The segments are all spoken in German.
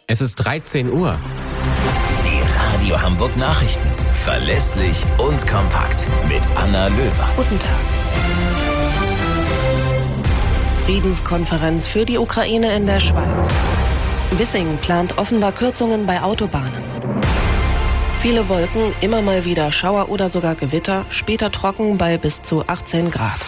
Es ist 13 Uhr. Die Radio Hamburg Nachrichten. Verlässlich und kompakt. Mit Anna Löwer. Guten Tag. Friedenskonferenz für die Ukraine in der Schweiz. Wissing plant offenbar Kürzungen bei Autobahnen. Viele Wolken, immer mal wieder Schauer oder sogar Gewitter, später trocken bei bis zu 18 Grad.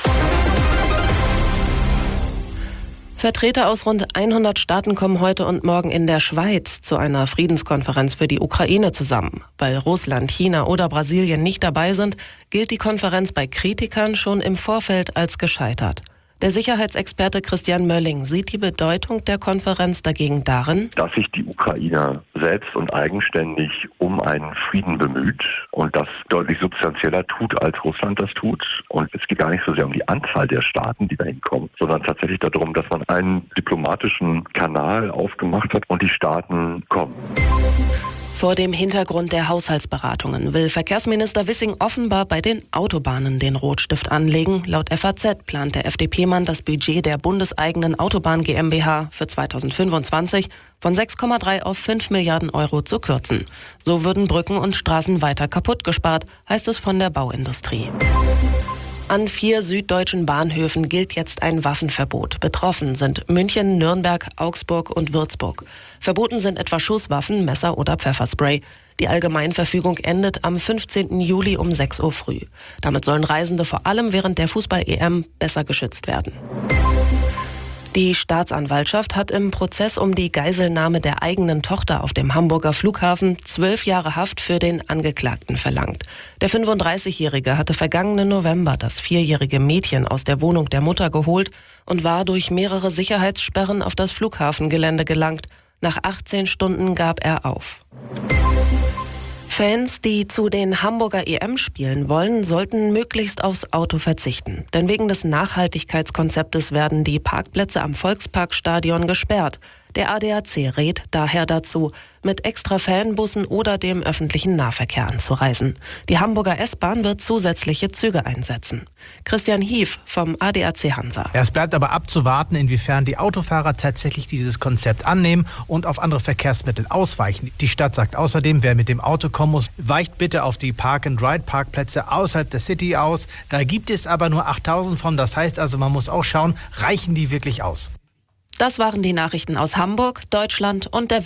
Vertreter aus rund 100 Staaten kommen heute und morgen in der Schweiz zu einer Friedenskonferenz für die Ukraine zusammen. Weil Russland, China oder Brasilien nicht dabei sind, gilt die Konferenz bei Kritikern schon im Vorfeld als gescheitert. Der Sicherheitsexperte Christian Mölling sieht die Bedeutung der Konferenz dagegen darin, dass sich die Ukraine selbst und eigenständig um einen Frieden bemüht und das deutlich substanzieller tut, als Russland das tut. Und es geht gar nicht so sehr um die Anzahl der Staaten, die da hinkommen, sondern tatsächlich darum, dass man einen diplomatischen Kanal aufgemacht hat und die Staaten kommen. Vor dem Hintergrund der Haushaltsberatungen will Verkehrsminister Wissing offenbar bei den Autobahnen den Rotstift anlegen. Laut FAZ plant der FDP-Mann das Budget der bundeseigenen Autobahn GmbH für 2025 von 6,3 auf 5 Milliarden Euro zu kürzen. So würden Brücken und Straßen weiter kaputt gespart, heißt es von der Bauindustrie. An 4 süddeutschen Bahnhöfen gilt jetzt ein Waffenverbot. Betroffen sind München, Nürnberg, Augsburg und Würzburg. Verboten sind etwa Schusswaffen, Messer oder Pfefferspray. Die Allgemeinverfügung endet am 15. Juli um 6 Uhr früh. Damit sollen Reisende vor allem während der Fußball-EM besser geschützt werden. Die Staatsanwaltschaft hat im Prozess um die Geiselnahme der eigenen Tochter auf dem Hamburger Flughafen 12 Jahre Haft für den Angeklagten verlangt. Der 35-Jährige hatte vergangenen November das 4-jährige Mädchen aus der Wohnung der Mutter geholt und war durch mehrere Sicherheitssperren auf das Flughafengelände gelangt. Nach 18 Stunden gab er auf. Fans, die zu den Hamburger EM-Spielen wollen, sollten möglichst aufs Auto verzichten. Denn wegen des Nachhaltigkeitskonzeptes werden die Parkplätze am Volksparkstadion gesperrt. Der ADAC rät daher dazu, mit extra Fanbussen oder dem öffentlichen Nahverkehr anzureisen. Die Hamburger S-Bahn wird zusätzliche Züge einsetzen. Christian Hief vom ADAC Hansa. Es bleibt aber abzuwarten, inwiefern die Autofahrer tatsächlich dieses Konzept annehmen und auf andere Verkehrsmittel ausweichen. Die Stadt sagt außerdem, wer mit dem Auto kommen muss, weicht bitte auf die Park-and-Ride-Parkplätze außerhalb der City aus. Da gibt es aber nur 8000 von. Das heißt also, man muss auch schauen, reichen die wirklich aus? Das waren die Nachrichten aus Hamburg, Deutschland und der Welt.